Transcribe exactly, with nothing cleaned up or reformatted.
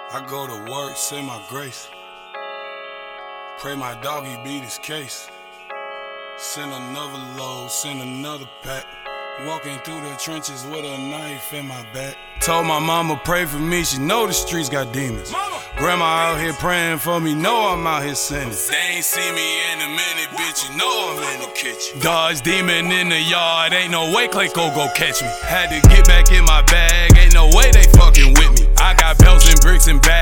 I go to work, say my grace. Pray my doggy beat his case. Send another load, send another pack. Walking through the trenches with a knife in my back. Told my mama pray for me, she know the streets got demons. Mama, Grandma out here praying for me, know I'm out here sinning. They ain't see me in a minute, bitch, you know I'm in the kitchen. Dodge demon in the yard, ain't no way Clayco go catch me. Had to get back in my bag, ain't no way they fucking with me. I got belts and bricks and bags.